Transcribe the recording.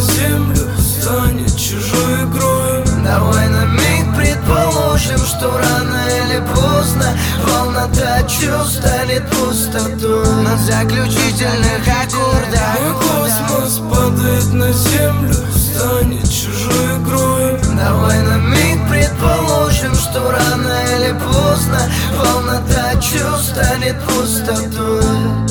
землю станет чужой игрой. Давай на миг предположим, что рано или поздно полнота чувств станет пустотой. На заключительных аккордах Мой космос падает на землю, станет чужой игрой. Давай на миг предположим, что рано или поздно полнота чувств станет пустотой.